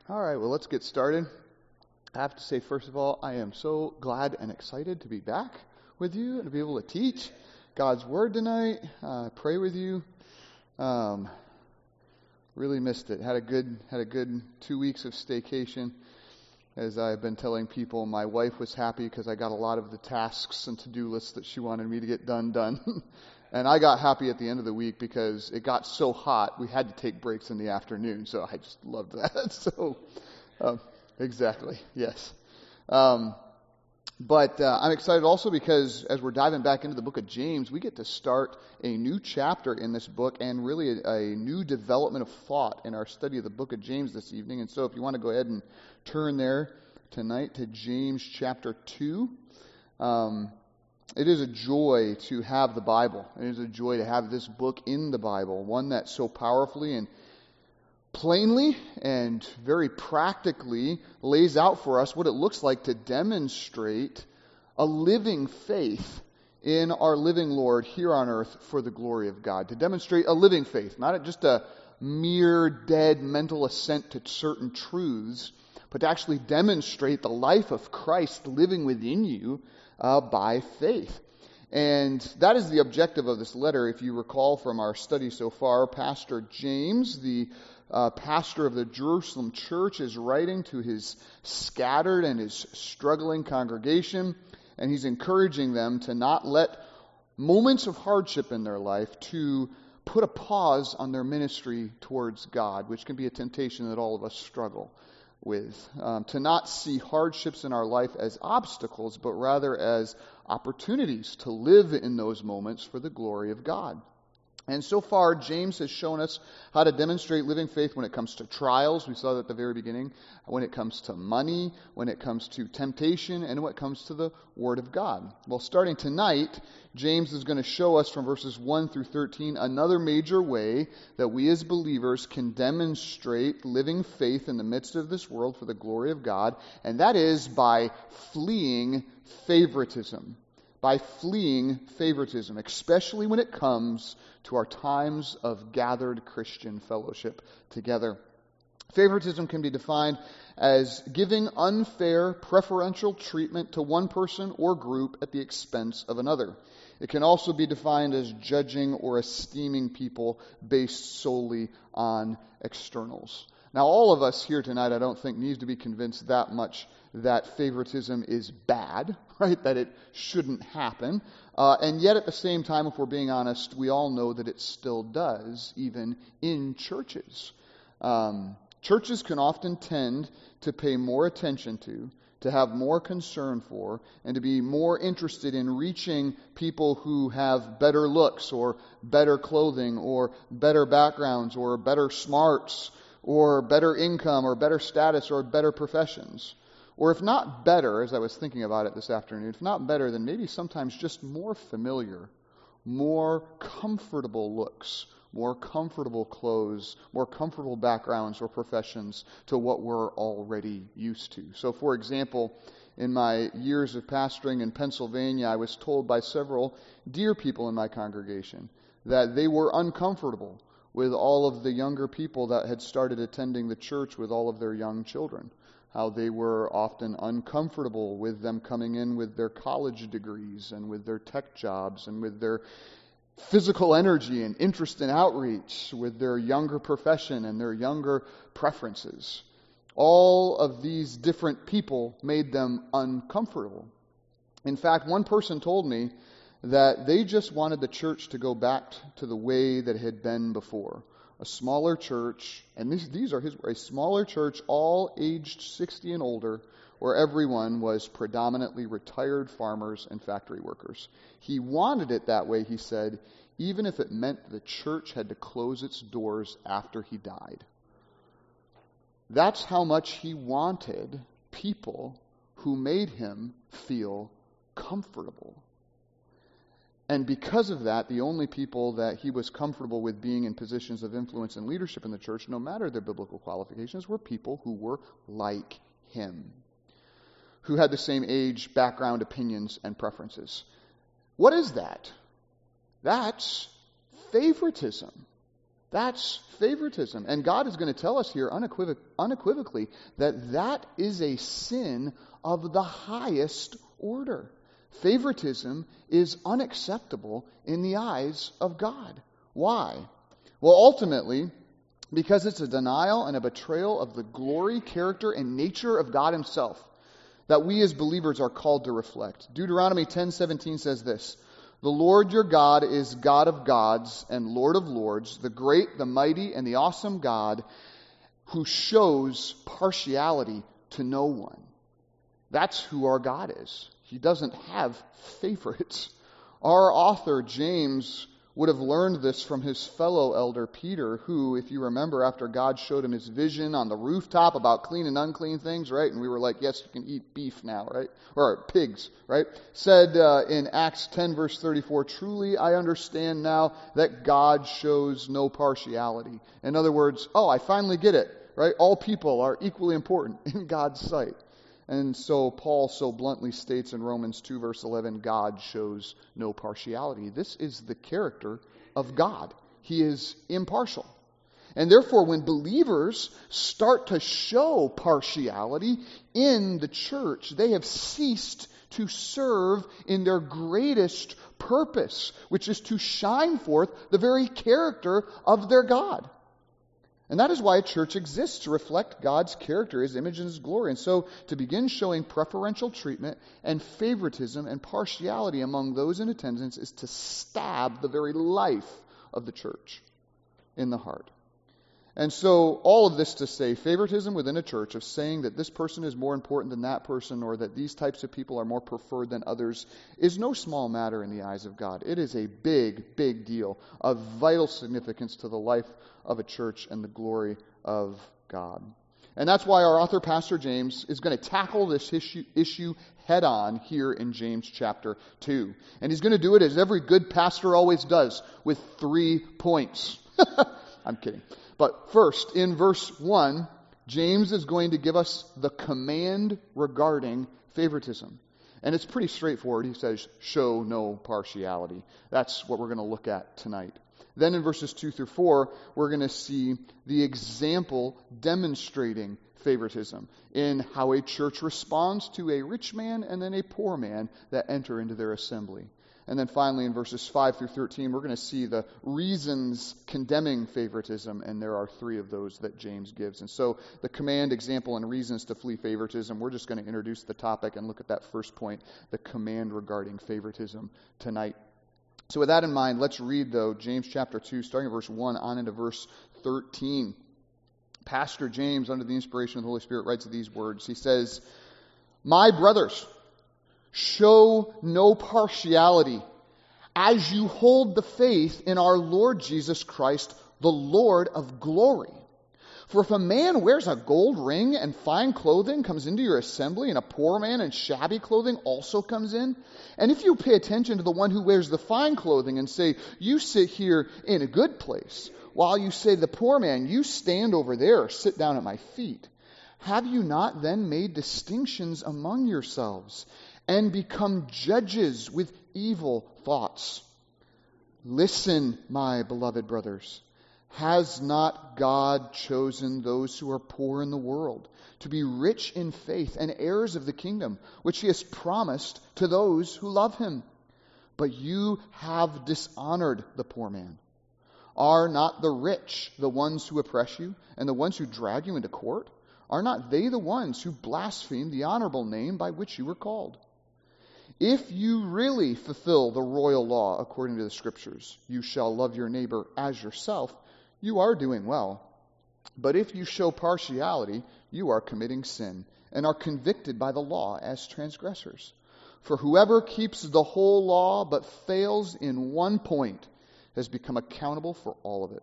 All right, well, let's get started. I have to say, first of all, I am so glad and excited to be back with you and to be able to teach God's Word tonight, pray with you. Really missed it. Had a good 2 weeks of staycation. As I've been telling people, my wife was happy because I got a lot of the tasks and to-do lists that she wanted me to get done. And I got happy at the end of the week because it got so hot, we had to take breaks in the afternoon. So I just loved that. So, exactly, yes. But I'm excited also because as we're diving back into the book of James, we get to start a new chapter in this book and really a new development of thought in our study of the book of James this evening. And so if you want to go ahead and turn there tonight to James chapter 2. It is a joy to have the Bible. It is a joy to have this book in the Bible, one that so powerfully and plainly and very practically lays out for us what it looks like to demonstrate a living faith in our living Lord here on earth for the glory of God. To demonstrate a living faith, not just a mere dead mental assent to certain truths, but to actually demonstrate the life of Christ living within you by faith. And that is the objective of this letter. If you recall from our study so far, Pastor James, the pastor of the Jerusalem church, is writing to his scattered and his struggling congregation, and he's encouraging them to not let moments of hardship in their life to put a pause on their ministry towards God, which can be a temptation that all of us struggle with. To not see hardships in our life as obstacles, but rather as opportunities to live in those moments for the glory of God. And so far, James has shown us how to demonstrate living faith when it comes to trials. We saw that at the very beginning. When it comes to money, when it comes to temptation, and when it comes to the Word of God. Well, starting tonight, James is going to show us from verses 1 through 13 another major way that we as believers can demonstrate living faith in the midst of this world for the glory of God, and that is by fleeing favoritism. By fleeing favoritism, especially when it comes to our times of gathered Christian fellowship together. Favoritism can be defined as giving unfair preferential treatment to one person or group at the expense of another. It can also be defined as judging or esteeming people based solely on externals. Now, all of us here tonight, I don't think, needs to be convinced that much that favoritism is bad, right? That it shouldn't happen. And yet, at the same time, if we're being honest, we all know that it still does, even in churches. Churches can often tend to pay more attention to have more concern for, and to be more interested in reaching people who have better looks, or better clothing, or better backgrounds, or better smarts, or better income, or better status, or better professions. Or if not better, as I was thinking about it this afternoon, if not better, then maybe sometimes just more familiar, more comfortable looks, more comfortable clothes, more comfortable backgrounds or professions to what we're already used to. So, for example, in my years of pastoring in Pennsylvania, I was told by several dear people in my congregation that they were uncomfortable with all of the younger people that had started attending the church with all of their young children. How they were often uncomfortable with them coming in with their college degrees and with their tech jobs and with their physical energy and interest in outreach, with their younger profession and their younger preferences. All of these different people made them uncomfortable. In fact, one person told me that they just wanted the church to go back to the way that it had been before. A smaller church, and these are his words, a smaller church, all aged 60 and older, where everyone was predominantly retired farmers and factory workers. He wanted it that way, he said, even if it meant the church had to close its doors after he died. That's how much he wanted people who made him feel comfortable. And because of that, the only people that he was comfortable with being in positions of influence and leadership in the church, no matter their biblical qualifications, were people who were like him, who had the same age, background, opinions, and preferences. What is that? That's favoritism. That's favoritism. And God is going to tell us here unequivocally that that is a sin of the highest order. Favoritism is unacceptable in the eyes of God. Why? Well, ultimately, because it's a denial and a betrayal of the glory, character, and nature of God himself that we as believers are called to reflect. Deuteronomy 10:17 says this, "The Lord your God is God of gods and Lord of lords, the great, the mighty, and the awesome God who shows partiality to no one." That's who our God is. He doesn't have favorites. Our author, James, would have learned this from his fellow elder Peter, who, if you remember, after God showed him his vision on the rooftop about clean and unclean things, right? And we were like, yes, you can eat beef now, right? Or pigs, right? Said in Acts 10, verse 34, "Truly I understand now that God shows no partiality." In other words, I finally get it, right? All people are equally important in God's sight. And so Paul so bluntly states in Romans 2, verse 11, God shows no partiality. This is the character of God. He is impartial. And therefore, when believers start to show partiality in the church, they have ceased to serve in their greatest purpose, which is to shine forth the very character of their God. And that is why a church exists, to reflect God's character, his image, and his glory. And so to begin showing preferential treatment and favoritism and partiality among those in attendance is to stab the very life of the church in the heart. And so all of this to say, favoritism within a church, of saying that this person is more important than that person, or that these types of people are more preferred than others, is no small matter in the eyes of God. It is a big, big deal of vital significance to the life of a church and the glory of God. And that's why our author, Pastor James, is going to tackle this issue head on here in James chapter 2. And he's going to do it as every good pastor always does, with 3 points. I'm kidding. But first, in verse 1, James is going to give us the command regarding favoritism. And it's pretty straightforward. He says, show no partiality. That's what we're going to look at tonight. Then in verses 2 through 4, we're going to see the example demonstrating favoritism in how a church responds to a rich man and then a poor man that enter into their assembly. And then finally in verses 5 through 13, we're going to see the reasons condemning favoritism, and there are 3 of those that James gives. And so the command, example, and reasons to flee favoritism, we're just going to introduce the topic and look at that first point, the command regarding favoritism, tonight. So with that in mind, let's read, though, James chapter 2, starting at verse 1 on into verse 13. Pastor James, under the inspiration of the Holy Spirit, writes these words. He says, "My brothers, show no partiality as you hold the faith in our Lord Jesus Christ, the Lord of glory. For if a man wears a gold ring and fine clothing comes into your assembly, and a poor man in shabby clothing also comes in, and if you pay attention to the one who wears the fine clothing and say, 'You sit here in a good place,' while you say to the poor man, 'You stand over there, or sit down at my feet,' have you not then made distinctions among yourselves and become judges with evil thoughts? Listen, my beloved brothers. Has not God chosen those who are poor in the world to be rich in faith and heirs of the kingdom, which he has promised to those who love him? But you have dishonored the poor man. Are not the rich the ones who oppress you and the ones who drag you into court? Are not they the ones who blaspheme the honorable name by which you were called? If you really fulfill the royal law according to the Scriptures, you shall love your neighbor as yourself, you are doing well. But if you show partiality, you are committing sin and are convicted by the law as transgressors. For whoever keeps the whole law but fails in one point has become accountable for all of it.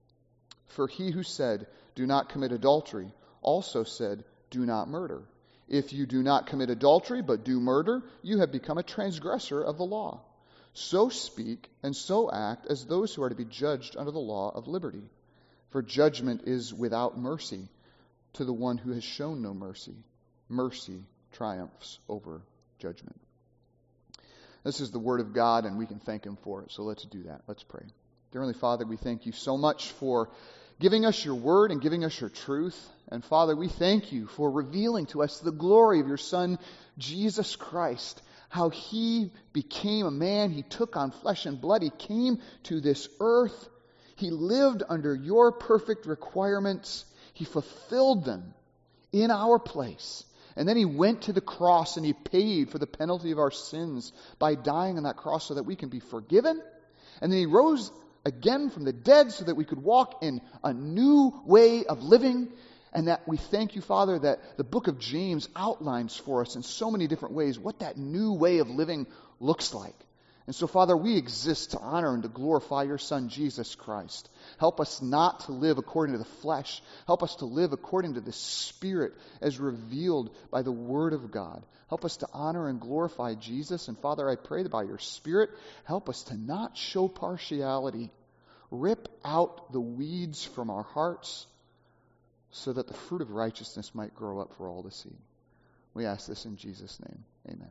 For he who said, 'Do not commit adultery,' also said, 'Do not murder.' If you do not commit adultery but do murder, you have become a transgressor of the law. So speak and so act as those who are to be judged under the law of liberty. For judgment is without mercy to the one who has shown no mercy. Mercy triumphs over judgment." This is the word of God, and we can thank him for it. So let's do that. Let's pray. Dear Heavenly Father, we thank you so much for giving us your word and giving us your truth. And Father, we thank you for revealing to us the glory of your Son, Jesus Christ, how he became a man. He took on flesh and blood. He came to this earth. He lived under your perfect requirements. He fulfilled them in our place. And then he went to the cross and he paid for the penalty of our sins by dying on that cross so that we can be forgiven. And then he rose again from the dead so that we could walk in a new way of living. And that we thank you, Father, that the book of James outlines for us in so many different ways what that new way of living looks like. And so, Father, we exist to honor and to glorify your Son, Jesus Christ. Help us not to live according to the flesh. Help us to live according to the Spirit as revealed by the Word of God. Help us to honor and glorify Jesus. And Father, I pray that by your Spirit, help us to not show partiality. Rip out the weeds from our hearts so that the fruit of righteousness might grow up for all to see. We ask this in Jesus' name. Amen.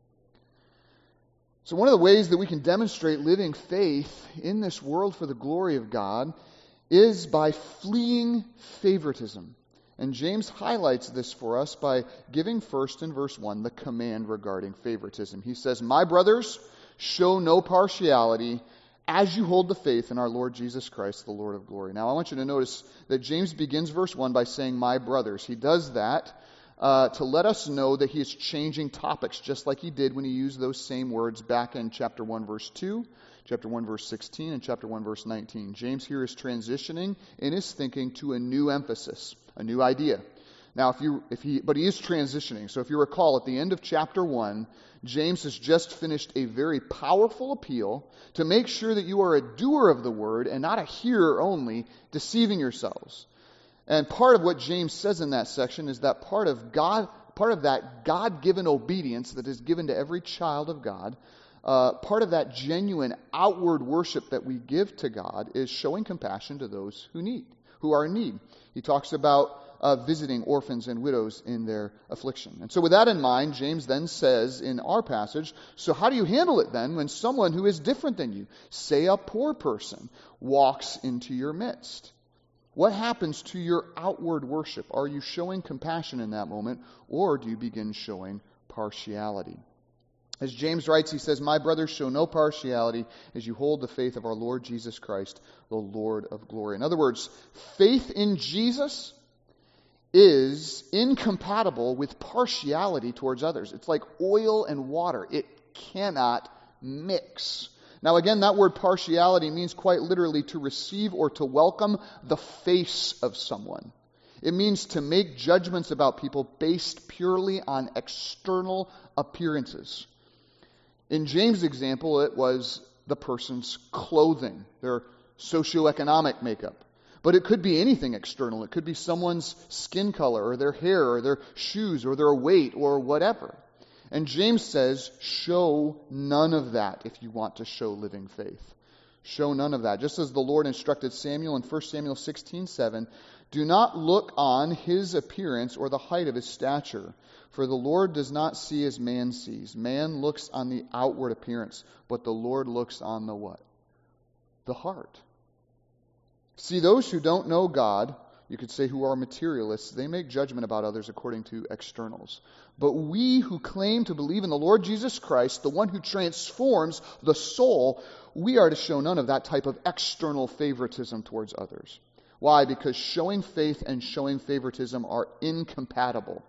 So one of the ways that we can demonstrate living faith in this world for the glory of God is by fleeing favoritism. And James highlights this for us by giving first in verse 1 the command regarding favoritism. He says, "My brothers, show no partiality as you hold the faith in our Lord Jesus Christ, the Lord of glory." Now I want you to notice that James begins verse 1 by saying, "My brothers." He does that to let us know that he is changing topics, just like he did when he used those same words back in chapter 1, verse 2, chapter 1, verse 16, and chapter 1, verse 19. James here is transitioning in his thinking to a new emphasis, a new idea. Now, but he is transitioning. So if you recall, at the end of chapter 1, James has just finished a very powerful appeal to make sure that you are a doer of the word and not a hearer only, deceiving yourselves. And part of what James says in that section is that part of that God-given obedience that is given to every child of God, part of that genuine outward worship that we give to God is showing compassion to those who are in need. He talks about visiting orphans and widows in their affliction. And so with that in mind, James then says in our passage, so how do you handle it then when someone who is different than you, say a poor person, walks into your midst? What happens to your outward worship? Are you showing compassion in that moment, or do you begin showing partiality? As James writes, he says, "My brothers, show no partiality as you hold the faith of our Lord Jesus Christ, the Lord of glory." In other words, faith in Jesus is incompatible with partiality towards others. It's like oil and water. It cannot mix. Now again, that word partiality means quite literally to receive or to welcome the face of someone. It means to make judgments about people based purely on external appearances. In James' example, it was the person's clothing, their socioeconomic makeup. But it could be anything external. It could be someone's skin color or their hair or their shoes or their weight or whatever. And James says, show none of that if you want to show living faith. Show none of that. Just as the Lord instructed Samuel in 1 Samuel 16:7, do not look on his appearance or the height of his stature, for the Lord does not see as man sees. Man looks on the outward appearance, but the Lord looks on the what? The heart. See, those who don't know God, you could say who are materialists, they make judgment about others according to externals. But we who claim to believe in the Lord Jesus Christ, the one who transforms the soul, we are to show none of that type of external favoritism towards others. Why? Because showing faith and showing favoritism are incompatible.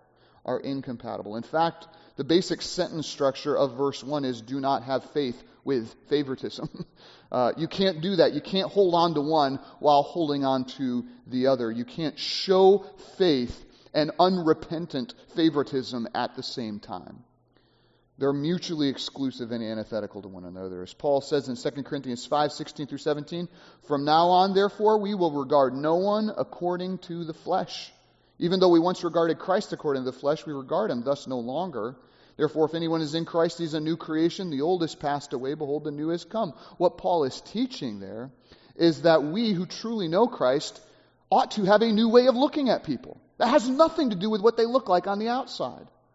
In fact, the basic sentence structure of verse 1 is do not have faith with favoritism. You can't do that. You can't hold on to one while holding on to the other. You can't show faith and unrepentant favoritism at the same time. They're mutually exclusive and antithetical to one another. As Paul says in 2 Corinthians 5:16-17, from now on, therefore, we will regard no one according to the flesh. Even though we once regarded Christ according to the flesh, we regard him thus no longer. Therefore, if anyone is in Christ, he's a new creation. The old has passed away. Behold, the new has come. What Paul is teaching there is that we who truly know Christ ought to have a new way of looking at people. That has nothing to do with what they look like on the outside.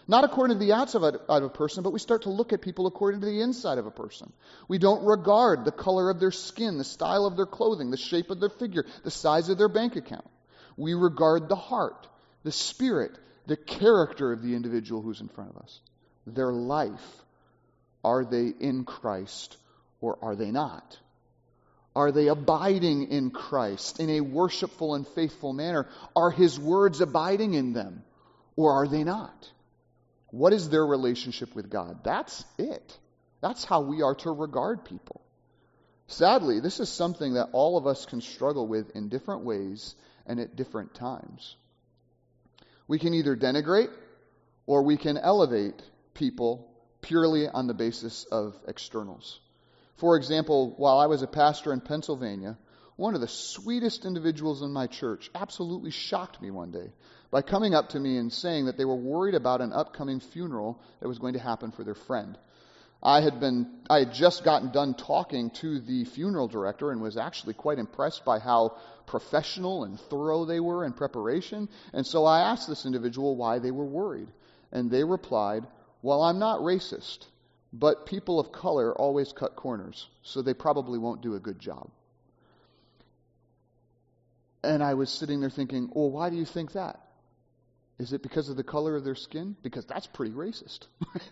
Not according to the outside of a person, but we start to look at people according to the inside of a person. We don't regard the color of their skin, the style of their clothing, the shape of their figure, the size of their bank account. We regard the heart, the spirit, the character of the individual who's in front of us. Their life. Are they in Christ or are they not? Are they abiding in Christ in a worshipful and faithful manner? Are His words abiding in them or are they not? What is their relationship with God? That's it. That's how we are to regard people. Sadly, this is something that all of us can struggle with in different ways and at different times. We can either denigrate or we can elevate people purely on the basis of externals. For example, while I was a pastor in Pennsylvania, one of the sweetest individuals in my church absolutely shocked me one day by coming up to me and saying that they were worried about an upcoming funeral that was going to happen for their friend. I had just gotten done talking to the funeral director and was actually quite impressed by how professional and thorough they were in preparation. And so I asked this individual why they were worried. And they replied, "Well, I'm not racist, but people of color always cut corners, so they probably won't do a good job." And I was sitting there thinking, well, why do you think that? Is it because of the color of their skin? Because that's pretty racist.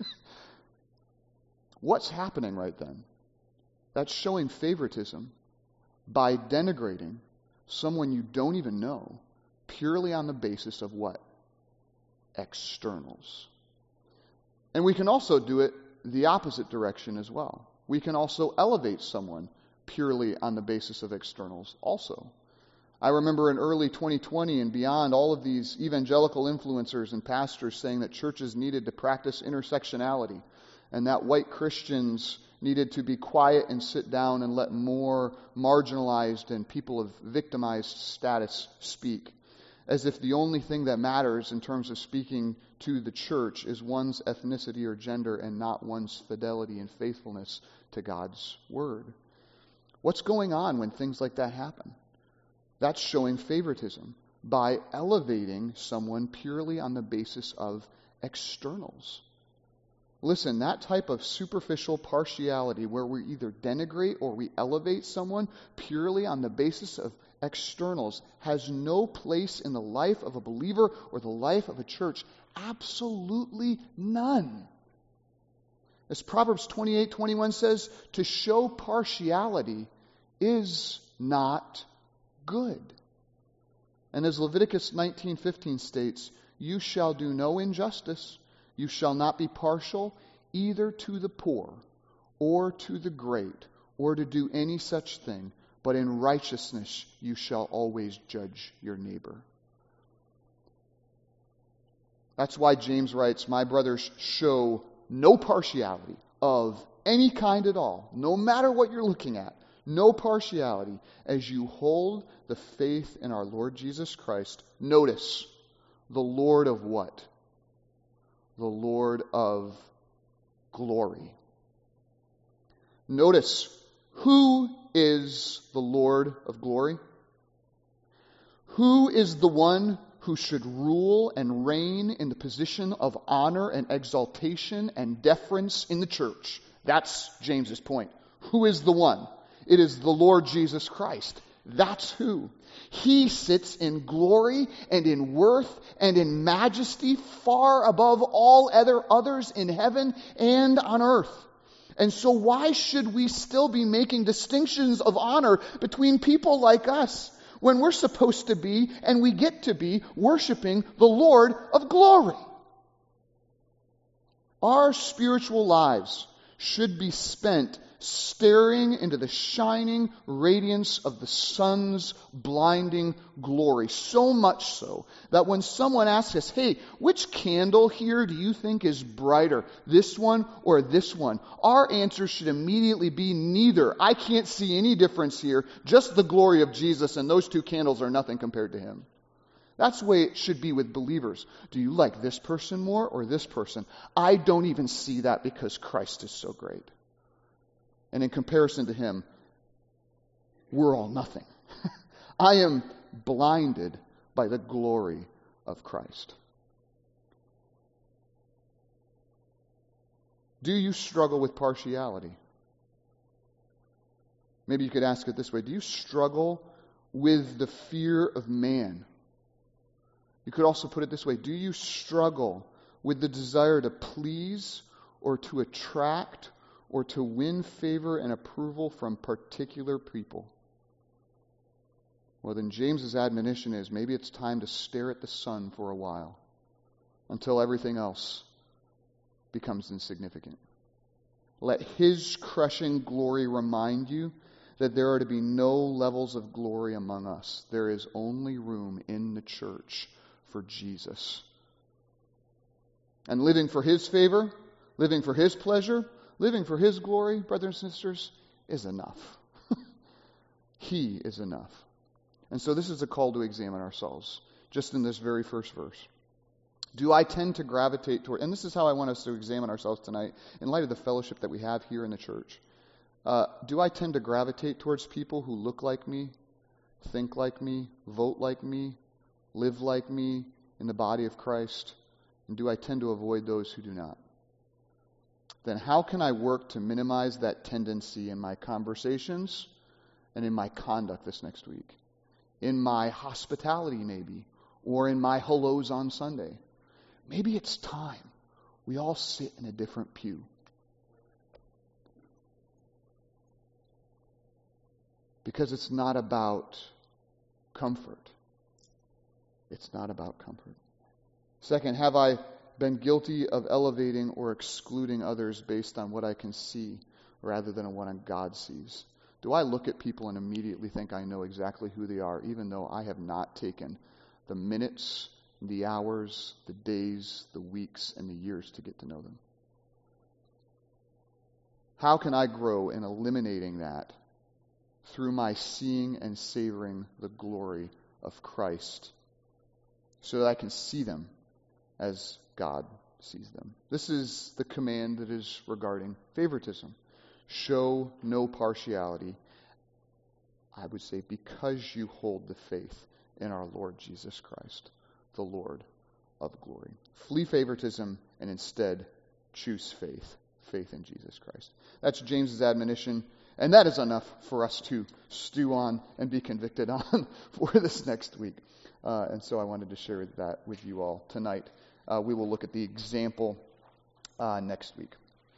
What's happening right then? That's showing favoritism by denigrating someone you don't even know purely on the basis of what? Externals. And we can also do it the opposite direction as well. We can also elevate someone purely on the basis of externals also. I remember in early 2020 and beyond, all of these evangelical influencers and pastors saying that churches needed to practice intersectionality and that white Christians needed to be quiet and sit down and let more marginalized and people of victimized status speak, as if the only thing that matters in terms of speaking to the church is one's ethnicity or gender and not one's fidelity and faithfulness to God's word. What's going on when things like that happen? That's showing favoritism by elevating someone purely on the basis of externals. Listen, that type of superficial partiality where we either denigrate or we elevate someone purely on the basis of externals has no place in the life of a believer or the life of a church. Absolutely none. As Proverbs 28:21 says, to show partiality is not good. And as Leviticus 19:15 states, you shall do no injustice, you shall not be partial either to the poor or to the great, or to do any such thing, but in righteousness you shall always judge your neighbor. That's why James writes, my brothers, show no partiality of any kind at all, no matter what you're looking at. No partiality as you hold the faith in our Lord Jesus Christ. Notice, the Lord of what? The Lord of glory. Notice, who is the Lord of glory? Who is the one who should rule and reign in the position of honor and exaltation and deference in the church? That's James's point. Who is the one? It is the Lord Jesus Christ. That's who. He sits in glory and in worth and in majesty far above all others in heaven and on earth. And so why should we still be making distinctions of honor between people like us when we're supposed to be and we get to be worshiping the Lord of glory? Our spiritual lives should be spent staring into the shining radiance of the sun's blinding glory. So much so that when someone asks us, hey, which candle here do you think is brighter, this one or this one? Our answer should immediately be neither. I can't see any difference here, just the glory of Jesus, and those two candles are nothing compared to Him. That's the way it should be with believers. Do you like this person more or this person? I don't even see that because Christ is so great. And in comparison to Him, we're all nothing. I am blinded by the glory of Christ. Do you struggle with partiality? Maybe you could ask it this way. Do you struggle with the fear of man? You could also put it this way. Do you struggle with the desire to please or to attract or to win favor and approval from particular people? Well, then James's admonition is maybe it's time to stare at the sun for a while until everything else becomes insignificant. Let his crushing glory remind you that there are to be no levels of glory among us. There is only room in the church for Jesus. And living for his favor, living for his pleasure, living for his glory, brothers and sisters, is enough. He is enough. And so this is a call to examine ourselves, just in this very first verse. Do I tend to gravitate toward, and this is how I want us to examine ourselves tonight, in light of the fellowship that we have here in the church. Do I tend to gravitate towards people who look like me, think like me, vote like me, live like me in the body of Christ? And do I tend to avoid those who do not? Then how can I work to minimize that tendency in my conversations and in my conduct this next week? In my hospitality, maybe, or in my hellos on Sunday. Maybe it's time we all sit in a different pew. Because it's not about comfort. It's not about comfort. Second, have I been guilty of elevating or excluding others based on what I can see rather than on what God sees? Do I look at people and immediately think I know exactly who they are, even though I have not taken the minutes, the hours, the days, the weeks, and the years to get to know them? How can I grow in eliminating that through my seeing and savoring the glory of Christ so that I can see them as God sees them? This is the command that is regarding favoritism. Show no partiality, I would say, because you hold the faith in our Lord Jesus Christ, the Lord of glory. Flee favoritism and instead choose faith in Jesus Christ. That's James's admonition, and that is enough for us to stew on and be convicted on for this next week. And so I wanted to share that with you all tonight. We will look at the example next week.